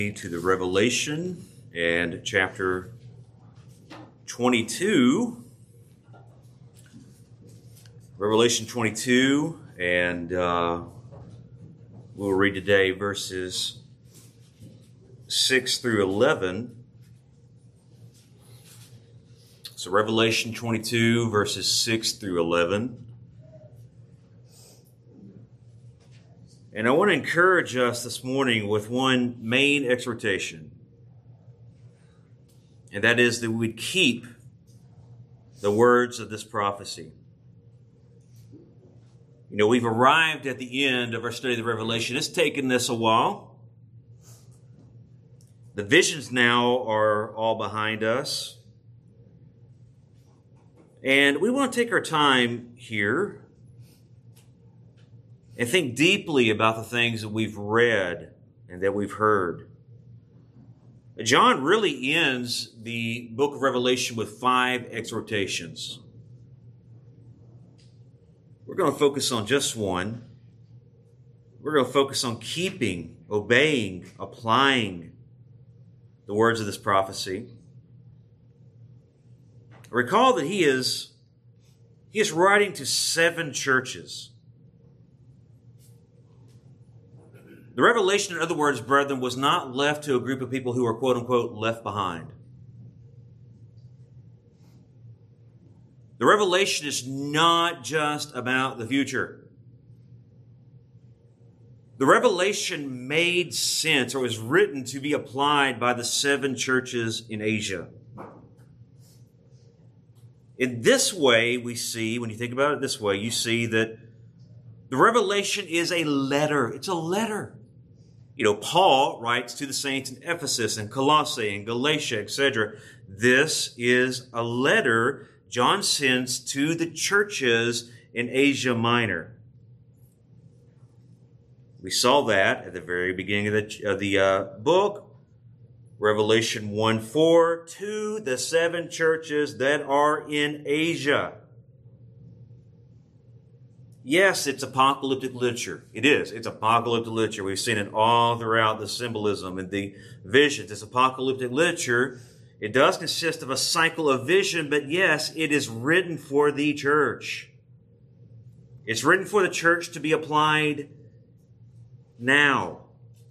To the Revelation and chapter 22. Revelation 22, and we'll read today verses 6 through 11. So Revelation 22, verses 6 through 11. And I want to encourage us this morning with one main exhortation, and that is that we'd keep the words of this prophecy. You know, we've arrived at the end of our study of the Revelation. It's taken us a while. The visions now are all behind us. And we want to take our time here and think deeply about the things that we've read and that we've heard. John really ends the book of Revelation with 5 exhortations. We're going to focus on just one. We're going to focus on keeping, obeying, applying the words of this prophecy. Recall that he is writing to 7 churches. The revelation, in other words, brethren, was not left to a group of people who were, quote unquote, left behind. The revelation is not just about the future. The revelation made sense, or was written to be applied by the 7 churches in Asia. In this way, we see, when you think about it this way, you see that the revelation is a letter. It's a letter. You know, Paul writes to the saints in Ephesus and Colossae and Galatia, etc. This is a letter John sends to the churches in Asia Minor. We saw that at the very beginning of the book, Revelation 1:4, to the 7 churches that are in Asia. Yes, it's apocalyptic literature. It is. It's apocalyptic literature. We've seen it all throughout the symbolism and the visions. It's apocalyptic literature. It does consist of a cycle of vision, but yes, it is written for the church. It's written for the church to be applied now.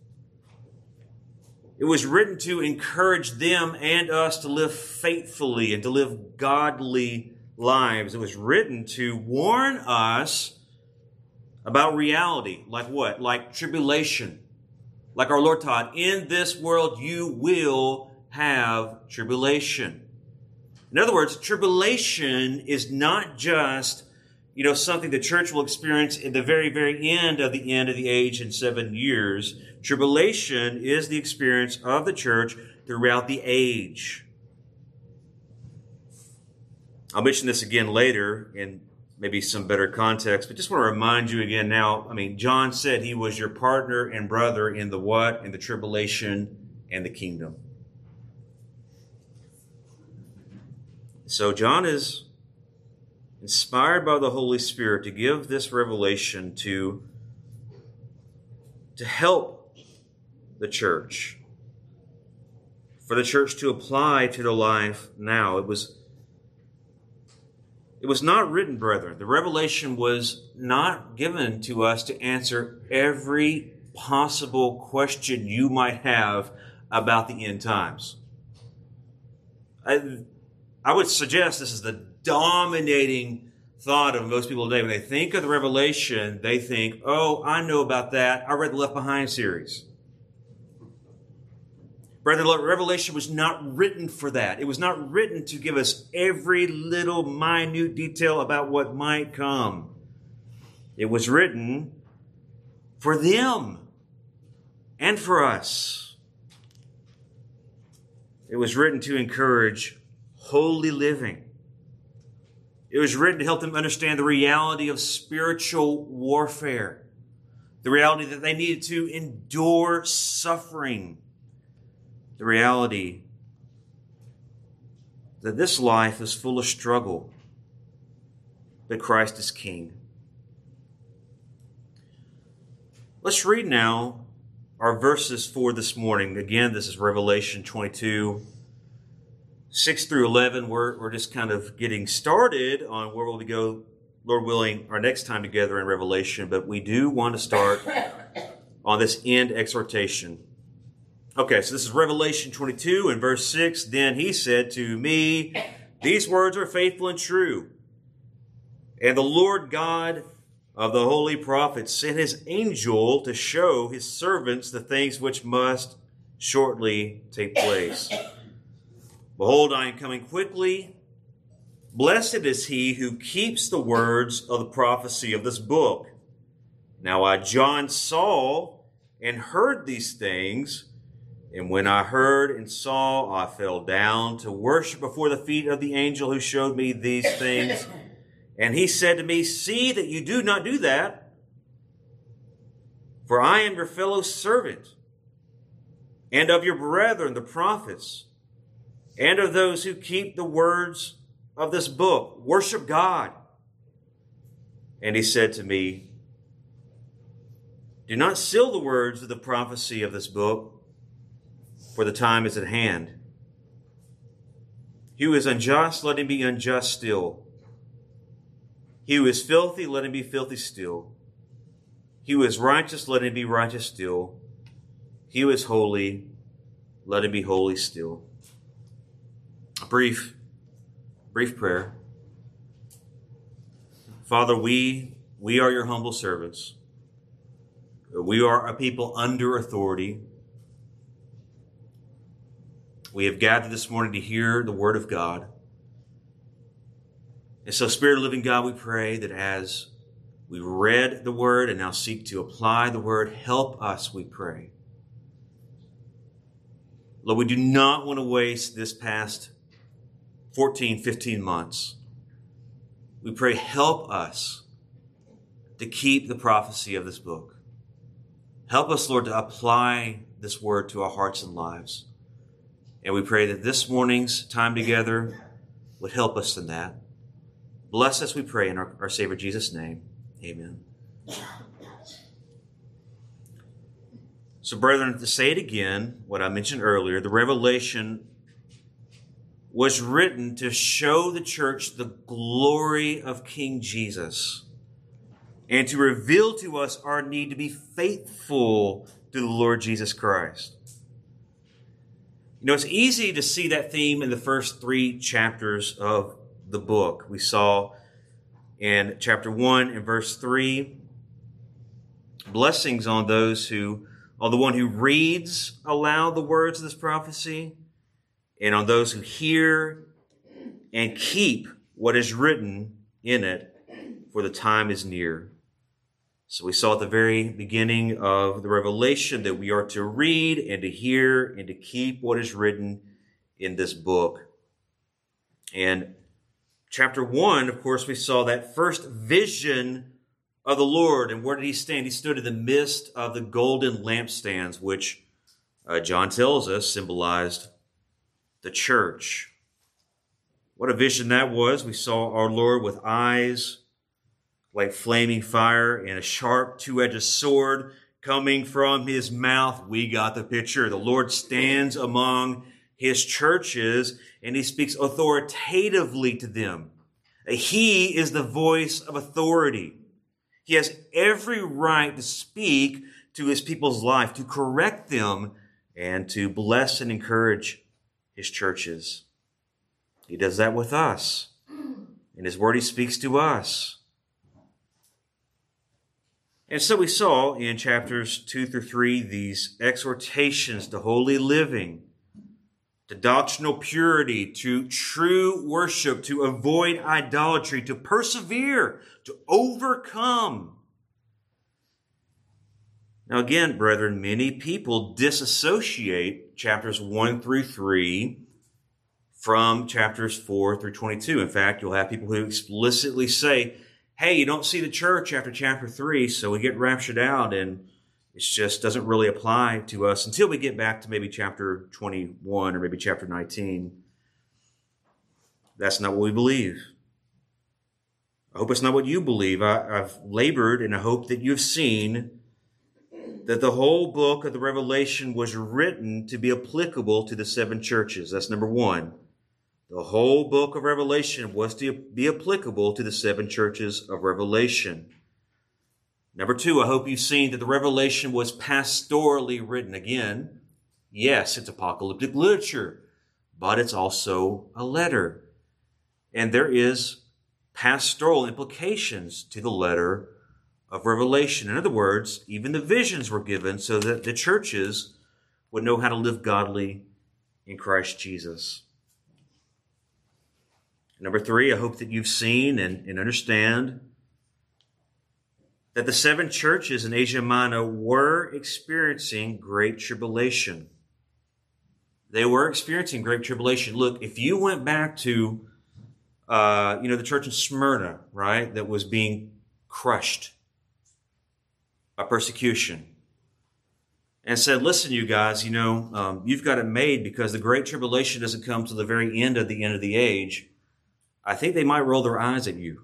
It was written to encourage them and us to live faithfully and to live godly lives. It was written to warn us about reality. Like what? Like tribulation. Like our Lord taught, in this world you will have tribulation. In other words, tribulation is not just, something the church will experience at the very, very end of the age in 7 years. Tribulation is the experience of the church throughout the age. I'll mention this again later in maybe some better context, but just want to remind you again now, John said he was your partner and brother in the what? In the tribulation and the kingdom. So John is inspired by the Holy Spirit to give this revelation to help the church, for the church to apply to their life now. It was not written, brethren. The revelation was not given to us to answer every possible question you might have about the end times. I would suggest this is the dominating thought of most people today. When they think of the revelation, they think, oh, I know about that. I read the Left Behind series. Brethren, Revelation was not written for that. It was not written to give us every little minute detail about what might come. It was written for them and for us. It was written to encourage holy living. It was written to help them understand the reality of spiritual warfare, the reality that they needed to endure suffering, the reality that this life is full of struggle, that Christ is King. Let's read now our verses for this morning. Again, this is Revelation 22, 6 through 11. We're just kind of getting started on where we'll go, Lord willing, our next time together in Revelation. But we do want to start on this end exhortation. Okay, so this is Revelation 22 and verse 6. Then he said to me, these words are faithful and true. And the Lord God of the holy prophets sent his angel to show his servants the things which must shortly take place. Behold, I am coming quickly. Blessed is he who keeps the words of the prophecy of this book. Now I, John, saw and heard these things. And when I heard and saw, I fell down to worship before the feet of the angel who showed me these things. And he said to me, see that you do not do that, for I am your fellow servant, and of your brethren, the prophets, and of those who keep the words of this book. Worship God. And he said to me, do not seal the words of the prophecy of this book, for the time is at hand. He who is unjust, let him be unjust still. He who is filthy, let him be filthy still. He who is righteous, let him be righteous still. He who is holy, let him be holy still. A brief prayer. Father, we are your humble servants. We are a people under authority. We have gathered this morning to hear the word of God. And so, Spirit of the living God, we pray that as we read the word and now seek to apply the word, help us, we pray. Lord, we do not want to waste this past 14, 15 months. We pray, help us to keep the prophecy of this book. Help us, Lord, to apply this word to our hearts and lives. And we pray that this morning's time together would help us in that. Bless us, we pray, in our Savior Jesus' name. Amen. So, brethren, to say it again, what I mentioned earlier, the Revelation was written to show the church the glory of King Jesus and to reveal to us our need to be faithful to the Lord Jesus Christ. You know, it's easy to see that theme in the first 3 chapters of the book. We saw in chapter 1 and verse 3, blessings on those who, on the one who reads aloud the words of this prophecy, and on those who hear and keep what is written in it, for the time is near. So we saw at the very beginning of the Revelation that we are to read and to hear and to keep what is written in this book. And chapter 1, of course, we saw that first vision of the Lord. And where did he stand? He stood in the midst of the golden lampstands, which John tells us symbolized the church. What a vision that was. We saw our Lord with eyes like flaming fire and a sharp two-edged sword coming from his mouth. We got the picture. The Lord stands among his churches and he speaks authoritatively to them. He is the voice of authority. He has every right to speak to his people's life, to correct them, and to bless and encourage his churches. He does that with us. In his word, he speaks to us. And so we saw in chapters 2 through 3 these exhortations to holy living, to doctrinal purity, to true worship, to avoid idolatry, to persevere, to overcome. Now again, brethren, many people disassociate chapters 1 through 3 from chapters 4 through 22. In fact, you'll have people who explicitly say, hey, you don't see the church after chapter 3, so we get raptured out, and it just doesn't really apply to us until we get back to maybe chapter 21 or maybe chapter 19. That's not what we believe. I hope it's not what you believe. I've labored, and I hope that you've seen that the whole book of the Revelation was written to be applicable to the seven churches. That's number one. The whole book of Revelation was to be applicable to the seven churches of Revelation. Number two, I hope you've seen that the Revelation was pastorally written. Again, yes, it's apocalyptic literature, but it's also a letter. And there is pastoral implications to the letter of Revelation. In other words, even the visions were given so that the churches would know how to live godly in Christ Jesus. Number three, I hope that you've seen and understand that the seven churches in Asia Minor were experiencing great tribulation. They were experiencing great tribulation. Look, if you went back to, the church in Smyrna, right, that was being crushed by persecution, and said, listen, you guys, you've got it made because the great tribulation doesn't come to the very end of the age. I think they might roll their eyes at you.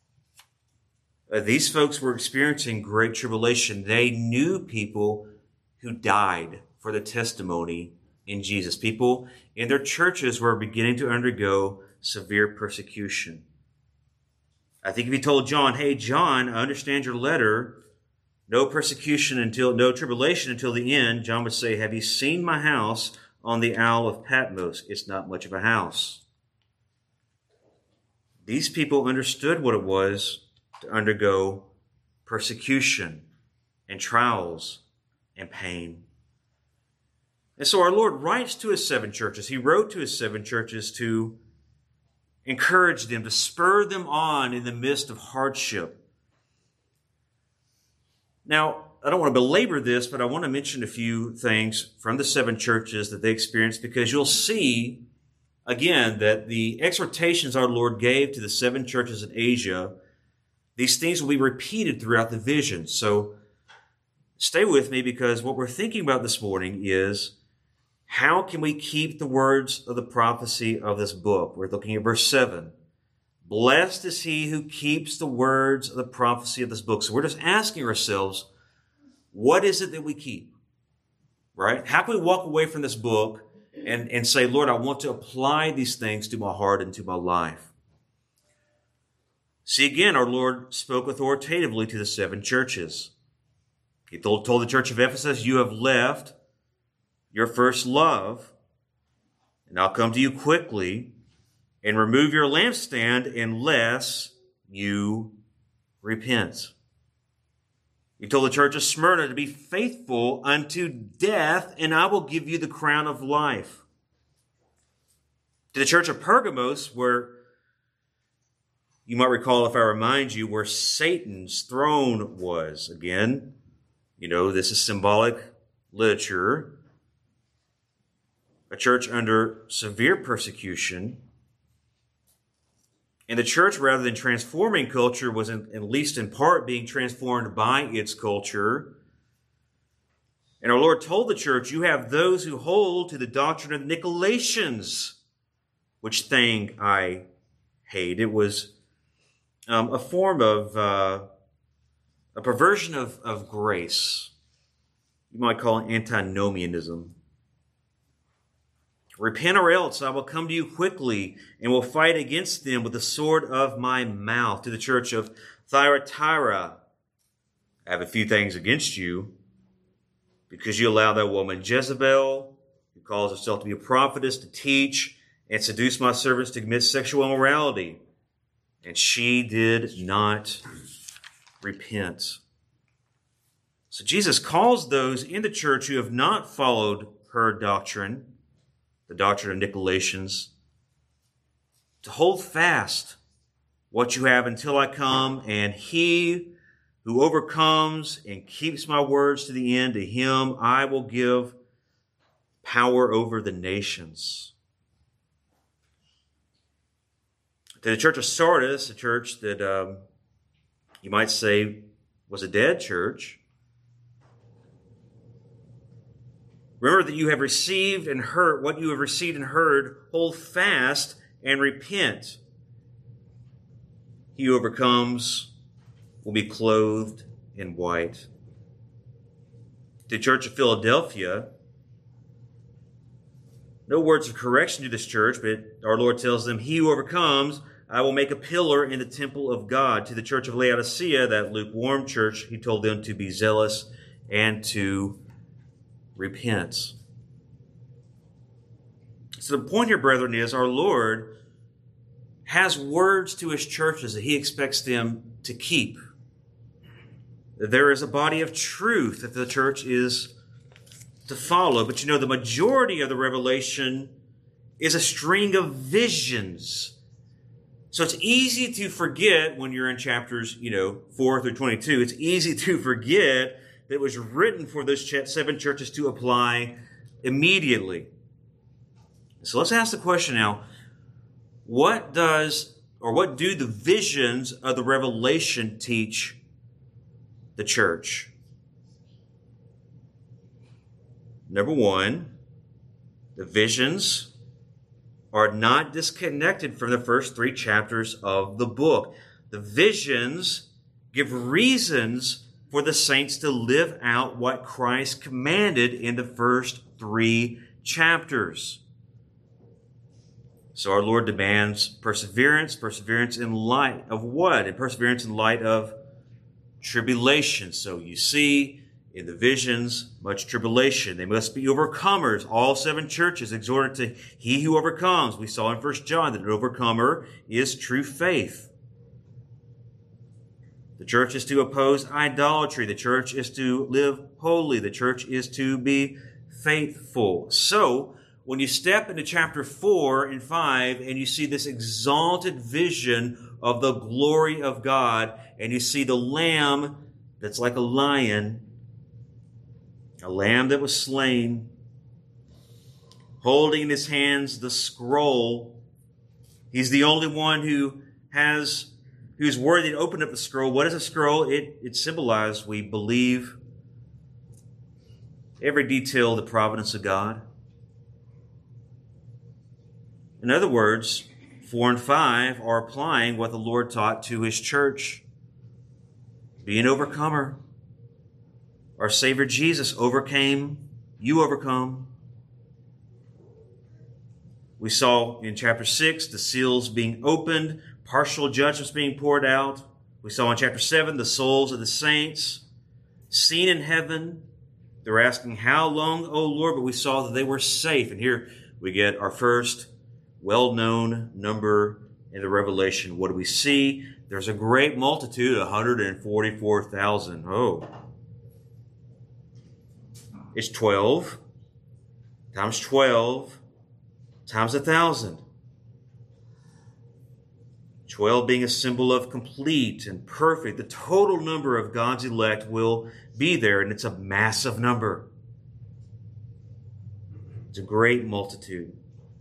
These folks were experiencing great tribulation. They knew people who died for the testimony in Jesus. People in their churches were beginning to undergo severe persecution. I think if you told John, hey, John, I understand your letter, no tribulation until the end, John would say, have you seen my house on the Isle of Patmos? It's not much of a house. These people understood what it was to undergo persecution and trials and pain. And so our Lord writes to his seven churches. He wrote to his seven churches to encourage them, to spur them on in the midst of hardship. Now, I don't want to belabor this, but I want to mention a few things from the seven churches that they experienced, because you'll see, again, that the exhortations our Lord gave to the seven churches in Asia, these things will be repeated throughout the vision. So stay with me, because what we're thinking about this morning is how can we keep the words of the prophecy of this book? We're looking at verse 7. Blessed is he who keeps the words of the prophecy of this book. So we're just asking ourselves, what is it that we keep? Right? How can we walk away from this book and say, Lord, I want to apply these things to my heart and to my life? See, again, our Lord spoke authoritatively to the seven churches. He told the church of Ephesus, you have left your first love, and I'll come to you quickly and remove your lampstand unless you repent. He told the church of Smyrna to be faithful unto death, and I will give you the crown of life. To the church of Pergamos, where you might recall, if I remind you, where Satan's throne was. Again, this is symbolic literature. A church under severe persecution. And the church, rather than transforming culture, was at least in part being transformed by its culture. And our Lord told the church, you have those who hold to the doctrine of the Nicolaitans, which thing I hate. It was a form of a perversion of grace. You might call it antinomianism. Repent, or else I will come to you quickly and will fight against them with the sword of my mouth. To the church of Thyatira, I have a few things against you, because you allow that woman Jezebel, who calls herself to be a prophetess, to teach and seduce my servants to commit sexual immorality. And she did not repent. So Jesus calls those in the church who have not followed her doctrine, the doctrine of Nicolaitans, to hold fast what you have until I come, and he who overcomes and keeps my words to the end, to him I will give power over the nations. To the church of Sardis, a church that you might say was a dead church, remember that you have received and heard what you have received and heard, hold fast and repent. He who overcomes will be clothed in white. to the church of Philadelphia, no words of correction to this church, but our Lord tells them, he who overcomes, I will make a pillar in the temple of God. To the church of Laodicea, that lukewarm church, he told them to be zealous and to repent. So the point here, brethren, is our Lord has words to his churches that he expects them to keep. There is a body of truth that the church is to follow. But the majority of the revelation is a string of visions. So it's easy to forget when you're in chapters, 4 through 22. It's easy to forget that it was written for those 7 churches to apply immediately. So let's ask the question now, what do the visions of the revelation teach the church? Number one, the visions are not disconnected from the first 3 chapters of the book. The visions give reasons for the saints to live out what Christ commanded in the first 3 chapters. So our Lord demands perseverance. Perseverance in light of what? And perseverance in light of tribulation. So you see in the visions, much tribulation. They must be overcomers. All 7 churches exhorted to he who overcomes. We saw in 1 John that an overcomer is true faith. The church is to oppose idolatry. The church is to live holy. The church is to be faithful. So, when you step into chapter 4 and 5 and you see this exalted vision of the glory of God, and you see the lamb that's like a lion, a lamb that was slain, holding in his hands the scroll. He's the only one who's worthy to open up the scroll. What is a scroll? It symbolized, we believe, every detail of the providence of God. In other words, 4 and 5 are applying what the Lord taught to his church. Be an overcomer. Our Savior Jesus overcame. You overcome. We saw in chapter 6 the seals being opened, partial judgments being poured out. We saw in chapter 7 the souls of the saints seen in heaven. They were asking, how long, O Lord? But we saw that they were safe. And here we get our first well-known number in the Revelation. What do we see? There's a great multitude, 144,000. Oh. It's 12 times 12 times 1,000. 12 being a symbol of complete and perfect. The total number of God's elect will be there, and it's a massive number. It's a great multitude.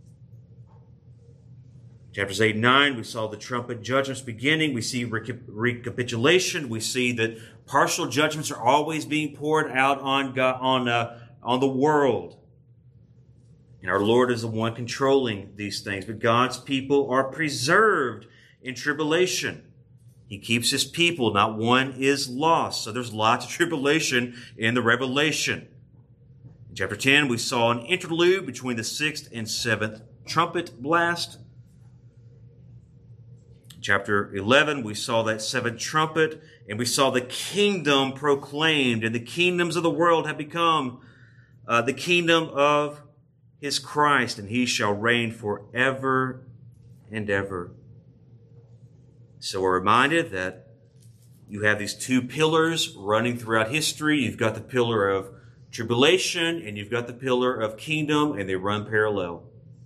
Chapters 8 and 9, we saw the trumpet judgments beginning. We see recapitulation. We see that partial judgments are always being poured out on God, on the world. And our Lord is the one controlling these things. But God's people are preserved in tribulation. He keeps his people. Not one is lost. So there's lots of tribulation in the Revelation. In chapter 10, we saw an interlude between the 6th and 7th trumpet blast. Chapter 11, we saw that 7th trumpet, and we saw the kingdom proclaimed, and the kingdoms of the world have become the kingdom of his Christ, and he shall reign forever and ever. So we're reminded that you have these 2 pillars running throughout history. You've got the pillar of tribulation, and you've got the pillar of kingdom, and they run parallel.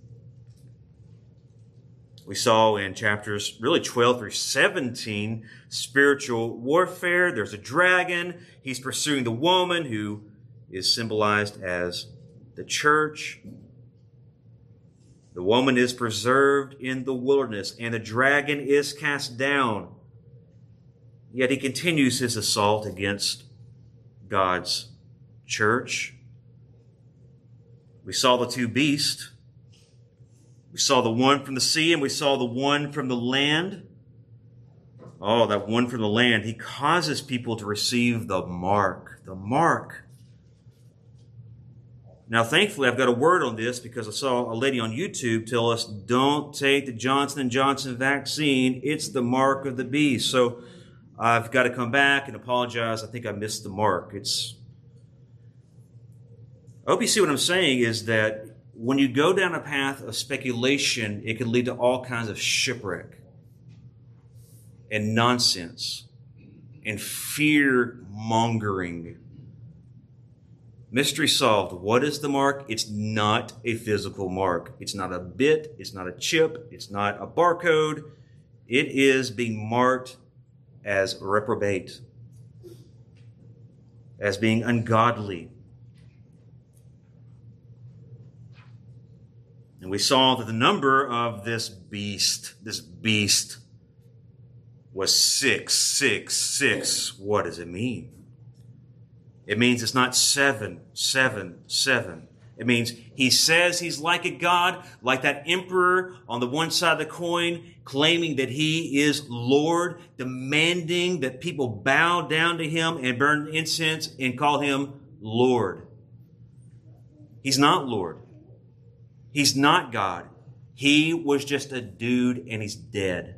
We saw in chapters really 12 through 17, spiritual warfare. There's a dragon. He's pursuing the woman who is symbolized as the church. The woman is preserved in the wilderness, and the dragon is cast down. Yet he continues his assault against God's church. We saw the 2 beasts. We saw the one from the sea, and we saw the one from the land. Oh, that one from the land. He causes people to receive the mark. The mark. Now, thankfully, I've got a word on this because I saw a lady on YouTube tell us, don't take the Johnson & Johnson vaccine. It's the mark of the beast. So I've got to come back and apologize. I think I missed the mark. I hope you see what I'm saying is that when you go down a path of speculation, it can lead to all kinds of shipwreck and nonsense and fear-mongering. Mystery solved. What is the mark? It's not a physical mark. It's not a bit. It's not a chip. It's not a barcode. It is being marked as reprobate, as being ungodly. And we saw that the number of this beast was 666. What does it mean? It means it's not 777. It means he says he's like a god, like that emperor on the one side of the coin, claiming that he is Lord, demanding that people bow down to him and burn incense and call him Lord. He's not Lord. He's not God. He was just a dude and he's dead.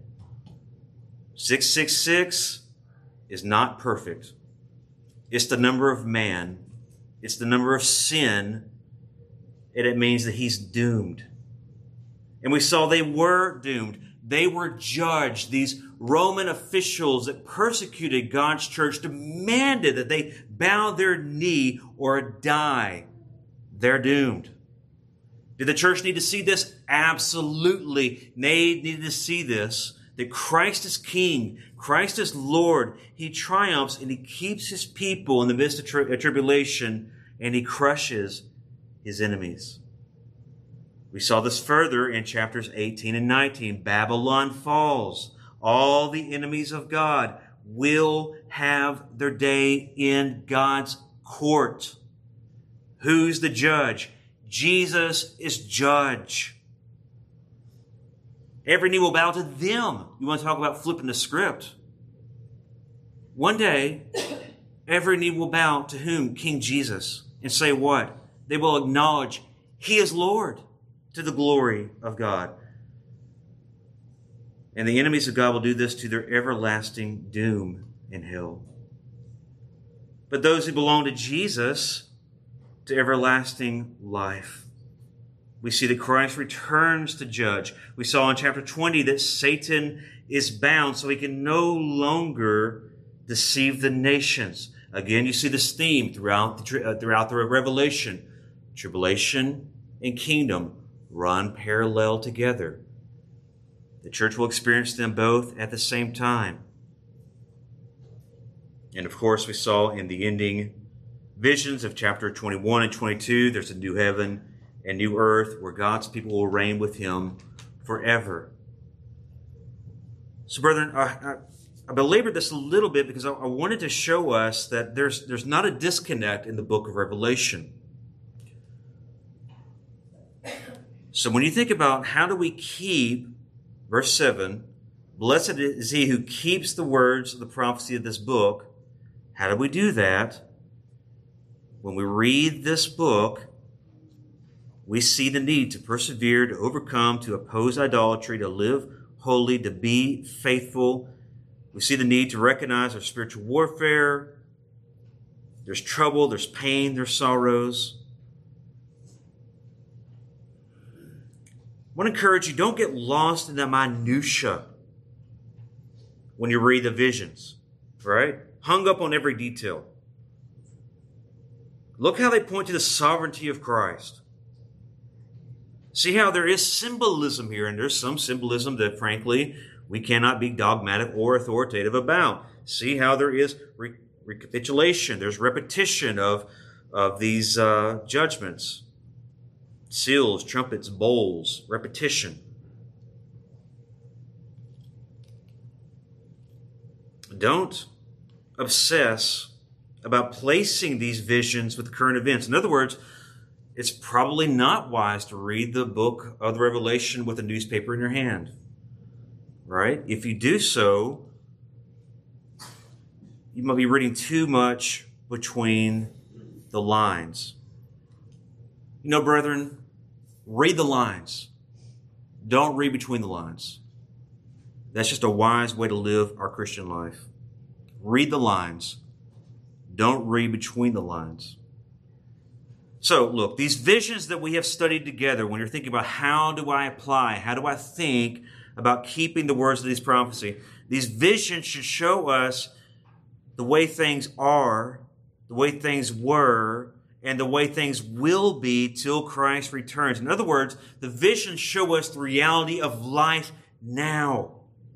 666 is not perfect. It's the number of man. It's the number of sin. And it means that he's doomed. And we saw they were doomed. They were judged. These Roman officials that persecuted God's church demanded that they bow their knee or die. They're doomed. Did the church need to see this? Absolutely. They needed to see this. That Christ is King. Christ is Lord. He triumphs and he keeps his people in the midst of tribulation, and he crushes his enemies. We saw this further in chapters 18 and 19. Babylon falls. All the enemies of God will have their day in God's court. Who's the judge? Jesus is judge. Every knee will bow to them. You want to talk about flipping the script? One day, every knee will bow to whom? King Jesus. And say what? They will acknowledge he is Lord, to the glory of God. And the enemies of God will do this to their everlasting doom in hell. But those who belong to Jesus, to everlasting life. We see that Christ returns to judge. We saw in chapter 20 that Satan is bound so he can no longer deceive the nations. Again, you see this theme throughout the Revelation. Tribulation and kingdom run parallel together. The church will experience them both at the same time. And of course, we saw in the ending visions of chapter 21 and 22, there's a new heaven and new earth where God's people will reign with him forever. So, brethren, I belabored this a little bit because I wanted to show us that there's not a disconnect in the book of Revelation. So when you think about how do we keep, verse 7, blessed is he who keeps the words of the prophecy of this book. How do we do that? When we read this book, we see the need to persevere, to overcome, to oppose idolatry, to live holy, to be faithful. We see the need to recognize our spiritual warfare. There's trouble, there's pain, there's sorrows. I want to encourage you, don't get lost in the minutia when you read the visions, right? Hung up on every detail. Look how they point to the sovereignty of Christ. See how there is symbolism here, and there's some symbolism that, frankly, we cannot be dogmatic or authoritative about. See how there is recapitulation. There's repetition of these judgments. Seals, trumpets, bowls, repetition. Don't obsess about placing these visions with current events. In other words, it's probably not wise to read the book of the Revelation with a newspaper in your hand, right? If you do so, you might be reading too much between the lines. You know, brethren, read the lines. Don't read between the lines. That's just a wise way to live our Christian life. Read the lines. Don't read between the lines. So, look, these visions that we have studied together, when you're thinking about how do I apply, how do I think about keeping the words of these prophecy, these visions should show us the way things are, the way things were, and the way things will be till Christ returns. In other words, the visions show us the reality of life now.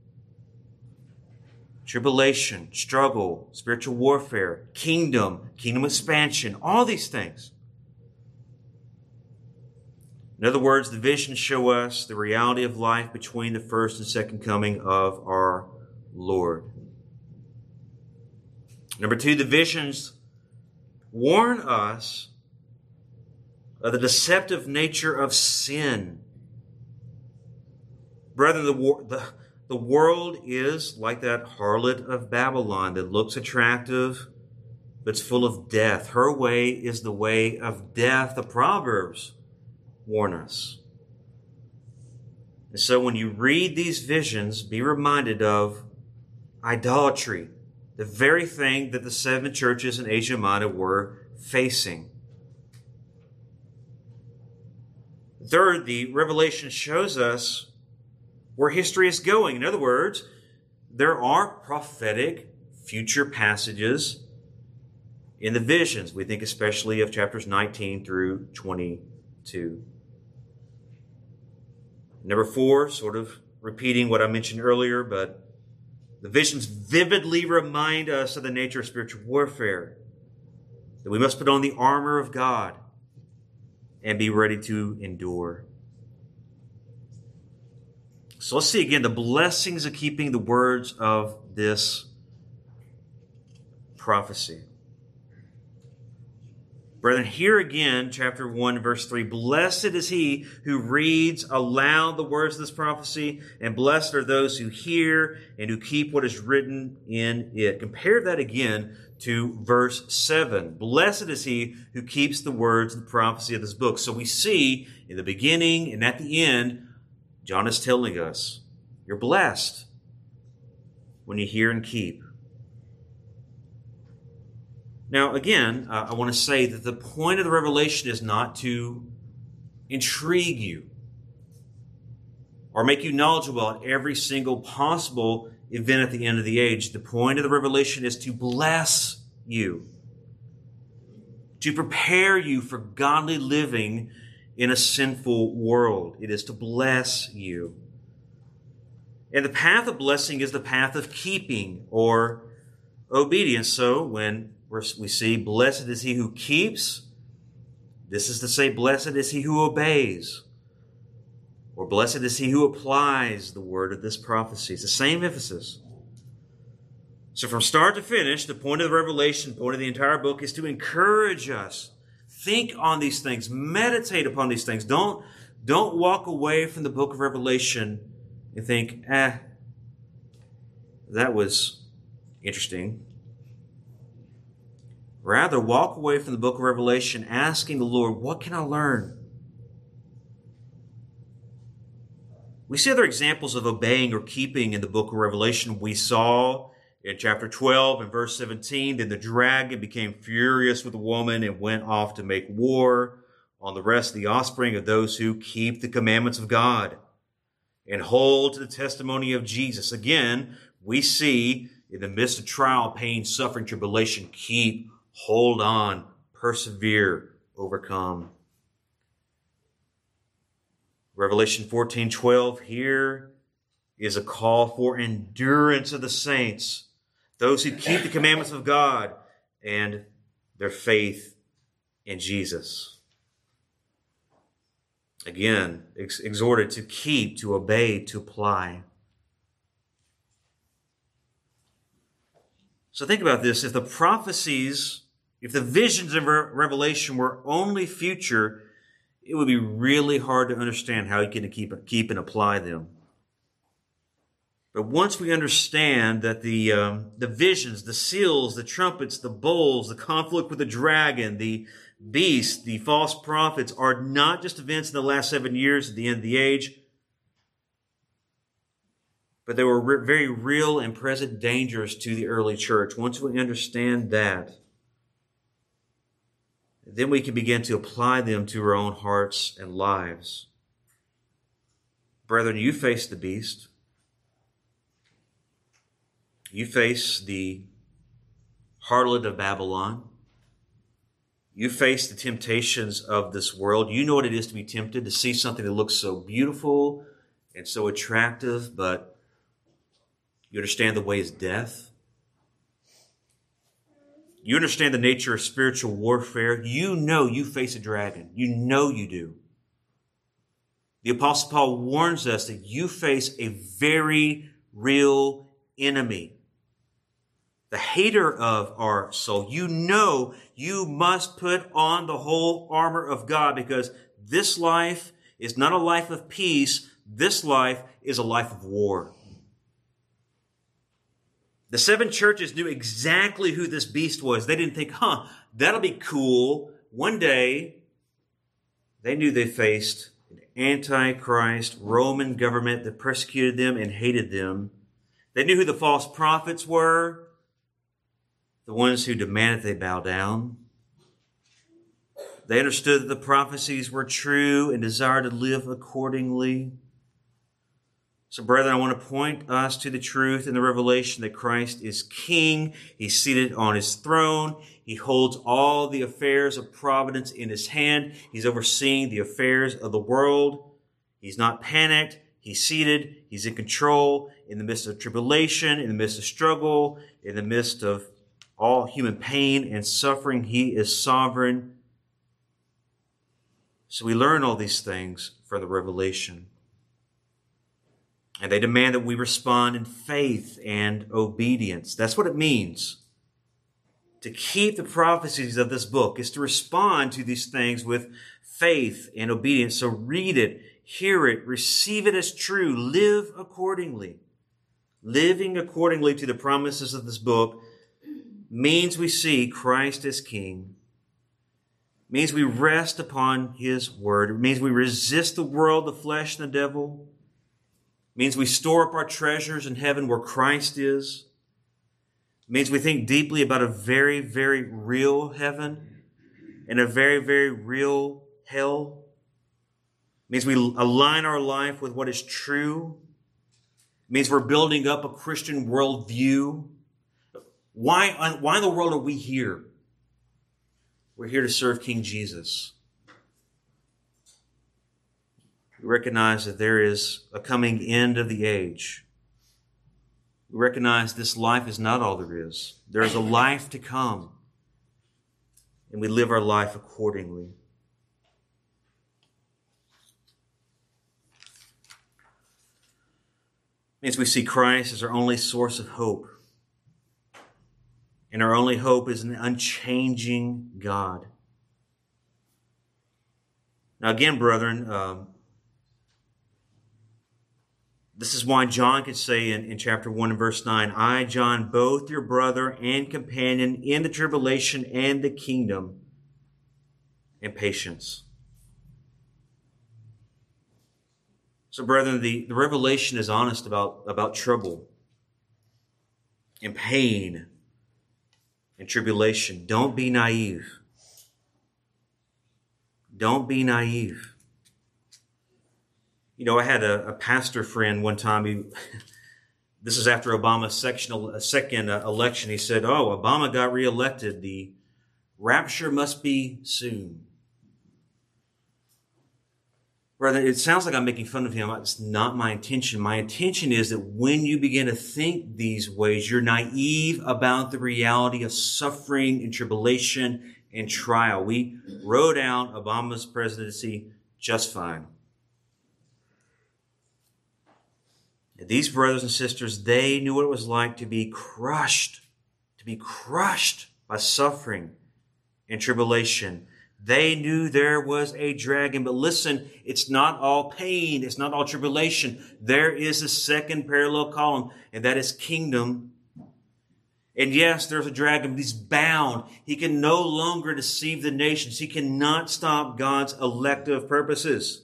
Tribulation, struggle, spiritual warfare, kingdom expansion, all these things. In other words, the visions show us the reality of life between the first and second coming of our Lord. Number two, the visions warn us of the deceptive nature of sin. Brethren, the world is like that harlot of Babylon that looks attractive, but it's full of death. Her way is the way of death. The Proverbs warn us. And so when you read these visions, be reminded of idolatry, the very thing that the 7 churches in Asia Minor were facing. Third, the Revelation shows us where history is going. In other words, there are prophetic future passages in the visions. We think especially of chapters 19 through 22. Number 4, sort of repeating what I mentioned earlier, but the visions vividly remind us of the nature of spiritual warfare, that we must put on the armor of God and be ready to endure. So let's see again the blessings of keeping the words of this prophecy. Brethren, here again, chapter 1, verse 3, blessed is he who reads aloud the words of this prophecy, and blessed are those who hear and who keep what is written in it. Compare that again to verse 7. Blessed is he who keeps the words of the prophecy of this book. So we see in the beginning and at the end, John is telling us, you're blessed when you hear and keep. Now, again, I want to say that the point of the revelation is not to intrigue you or make you knowledgeable about every single possible event at the end of the age. The point of the revelation is to bless you, to prepare you for godly living in a sinful world. It is to bless you. And the path of blessing is the path of keeping or obedience. So when we see, blessed is he who keeps, this is to say, blessed is he who obeys, or blessed is he who applies the word of this prophecy. It's the same emphasis. So from start to finish, the point of the revelation, the point of the entire book is to encourage us. Think on these things. Meditate upon these things. Don't walk away from the book of Revelation and think, that was interesting. Rather, walk away from the book of Revelation asking the Lord, what can I learn? We see other examples of obeying or keeping in the book of Revelation. We saw in chapter 12 and verse 17, then the dragon became furious with the woman and went off to make war on the rest of the offspring of those who keep the commandments of God and hold to the testimony of Jesus. Again, we see in the midst of trial, pain, suffering, tribulation, keep, hold on, persevere, overcome. Revelation 14:12, here is a call for endurance of the saints, those who keep the commandments of God and their faith in Jesus. Again, exhorted to keep, to obey, to apply. So think about this. If the prophecies, if the visions of Revelation were only future, it would be really hard to understand how you can keep and apply them. But once we understand that the visions, the seals, the trumpets, the bowls, the conflict with the dragon, the beast, the false prophets, are not just events in the last 7 years at the end of the age, but they were very real and present dangers to the early church. Once we understand that, then we can begin to apply them to our own hearts and lives. Brethren, you face the beast. You face the harlot of Babylon. You face the temptations of this world. You know what it is to be tempted, to see something that looks so beautiful and so attractive, but you understand the way is death. You understand the nature of spiritual warfare. You know you face a dragon. You know you do. The Apostle Paul warns us that you face a very real enemy, the hater of our soul. You know you must put on the whole armor of God, because this life is not a life of peace. This life is a life of war. The 7 churches knew exactly who this beast was. They didn't think, that'll be cool. One day, they knew they faced an antichrist Roman government that persecuted them and hated them. They knew who the false prophets were, the ones who demanded they bow down. They understood that the prophecies were true and desired to live accordingly. So, brethren, I want to point us to the truth in the revelation that Christ is King. He's seated on his throne. He holds all the affairs of providence in his hand. He's overseeing the affairs of the world. He's not panicked. He's seated. He's in control in the midst of tribulation, in the midst of struggle, in the midst of all human pain and suffering. He is sovereign. So we learn all these things from the revelation. And they demand that we respond in faith and obedience. That's what it means to keep the prophecies of this book, is to respond to these things with faith and obedience. So read it, hear it, receive it as true, live accordingly. Living accordingly to the promises of this book means we see Christ as King. It means we rest upon his word. It means we resist the world, the flesh, and the devil. It means we store up our treasures in heaven where Christ is. It means we think deeply about a very, very real heaven and a very, very real hell. It means we align our life with what is true. It means we're building up a Christian worldview. Why in the world are we here? We're here to serve King Jesus. We recognize that there is a coming end of the age. We recognize this life is not all there is. There is a life to come, and we live our life accordingly. It means we see Christ as our only source of hope. And our only hope is an unchanging God. Now again, brethren, this is why John could say in chapter 1 and verse 9, I, John, both your brother and companion in the tribulation and the kingdom and patience. So, brethren, the revelation is honest about trouble and pain and tribulation. Don't be naive. Don't be naive. You know, I had a pastor friend one time. This is after Obama's second election. He said, Obama got reelected. The rapture must be soon. Brother, it sounds like I'm making fun of him. It's not my intention. My intention is that when you begin to think these ways, you're naive about the reality of suffering and tribulation and trial. We rode out Obama's presidency just fine. And these brothers and sisters, they knew what it was like to be crushed by suffering and tribulation. They knew there was a dragon, but listen, it's not all pain. It's not all tribulation. There is a second parallel column, and that is kingdom. And yes, there's a dragon, but he's bound. He can no longer deceive the nations. He cannot stop God's elective purposes.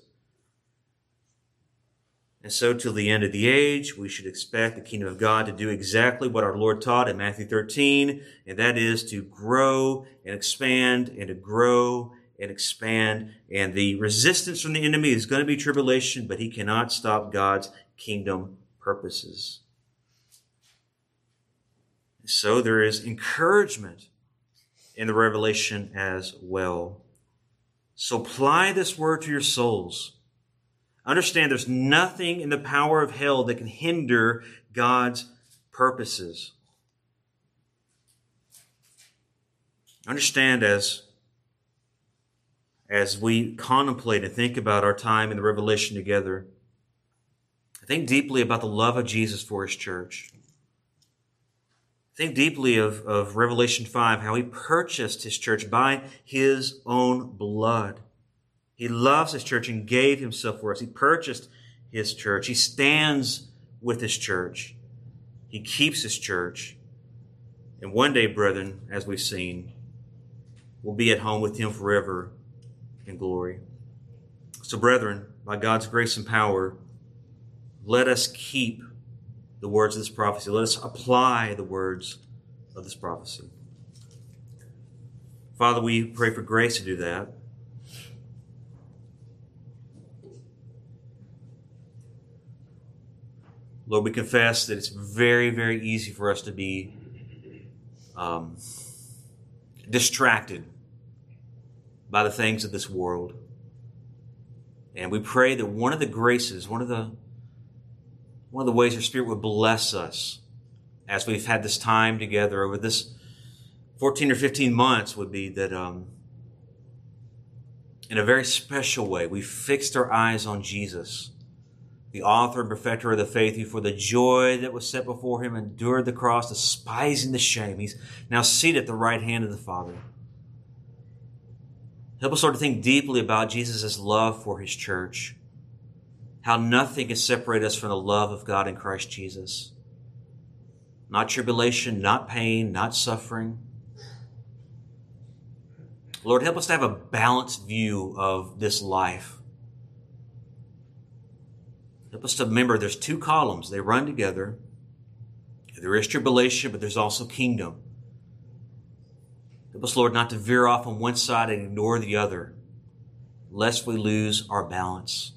And so till the end of the age, we should expect the kingdom of God to do exactly what our Lord taught in Matthew 13, and that is to grow and expand and to grow and expand. And the resistance from the enemy is going to be tribulation, but he cannot stop God's kingdom purposes. So there is encouragement in the revelation as well. So apply this word to your souls. Understand there's nothing in the power of hell that can hinder God's purposes. Understand as we contemplate and think about our time in the revelation together, think deeply about the love of Jesus for his church. Think deeply of Revelation 5, how he purchased his church by his own blood. He loves his church and gave himself for us. He purchased his church. He stands with his church. He keeps his church. And one day, brethren, as we've seen, we'll be at home with him forever in glory. So, brethren, by God's grace and power, let us keep the words of this prophecy. Let us apply the words of this prophecy. Father, we pray for grace to do that. Lord, we confess that it's very, very easy for us to be distracted by the things of this world. And we pray that one of the graces, one of the ways your Spirit would bless us as we've had this time together over this 14 or 15 months would be that in a very special way, we fixed our eyes on Jesus, the author and perfecter of the faith, who for the joy that was set before him endured the cross, despising the shame. He's now seated at the right hand of the Father. Help us, Lord, to think deeply about Jesus' love for his church, how nothing can separate us from the love of God in Christ Jesus. Not tribulation, not pain, not suffering. Lord, help us to have a balanced view of this life. Help us to remember there's two columns. They run together. There is tribulation, but there's also kingdom. Help us, Lord, not to veer off on one side and ignore the other, lest we lose our balance.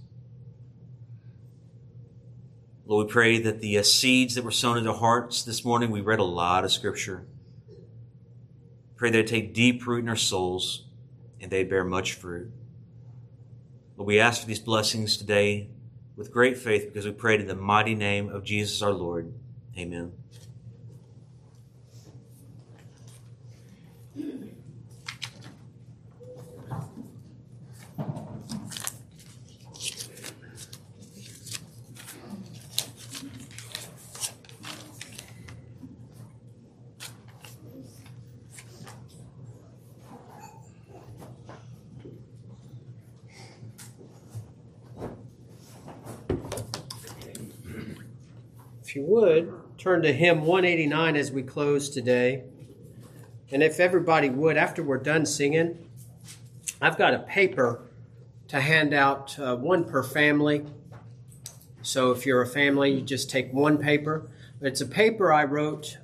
Lord, we pray that the seeds that were sown into hearts this morning, we read a lot of Scripture. Pray they take deep root in our souls and they bear much fruit. Lord, we ask for these blessings today with great faith because we prayed in the mighty name of Jesus our Lord. Amen. If you would, turn to hymn 189 as we close today. And if everybody would, after we're done singing, I've got a paper to hand out, one per family. So if you're a family, you just take one paper. But it's a paper I wrote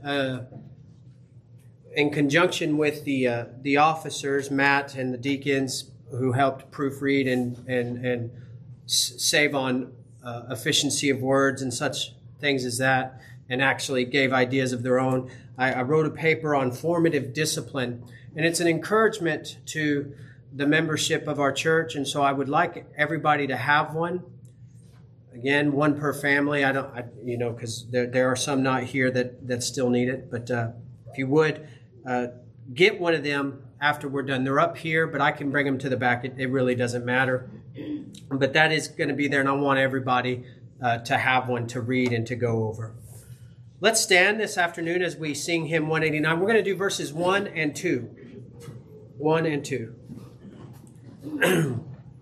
in conjunction with the officers, Matt and the deacons, who helped proofread and save on efficiency of words and such things as that, and actually gave ideas of their own. I wrote a paper on formative discipline, and it's an encouragement to the membership of our church, and so I would like everybody to have one. Again, one per family. Because there are some not here that still need it, but if you would, get one of them after we're done. They're up here, but I can bring them to the back. It really doesn't matter. But that is going to be there, and I want everybody to have one to read and to go over. Let's stand this afternoon as we sing hymn 189. We're going to do verses 1 and 2. 1 and 2.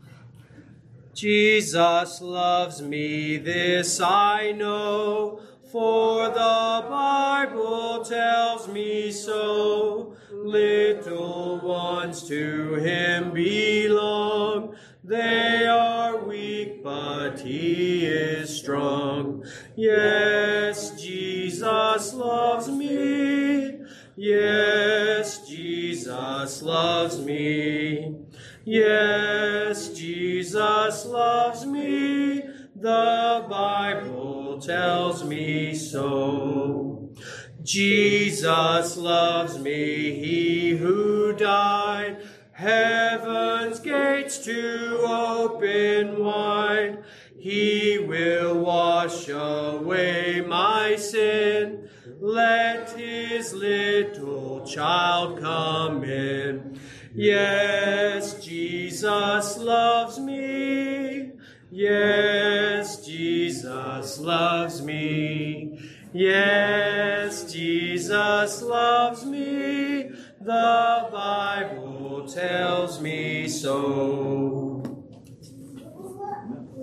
Jesus loves me, this I know, for the Bible tells me so. Little ones to him belong. They are weak, but he is strong. Yes, Jesus loves me. Yes, Jesus loves me. Yes, Jesus loves me. The Bible tells me so. Jesus loves me, he who died, heaven's gates to open wide. He will wash away my sin. Let his little child come in. Yes, Jesus loves me. Yes, Jesus loves me. Yes, Jesus loves me. The Bible tells me so.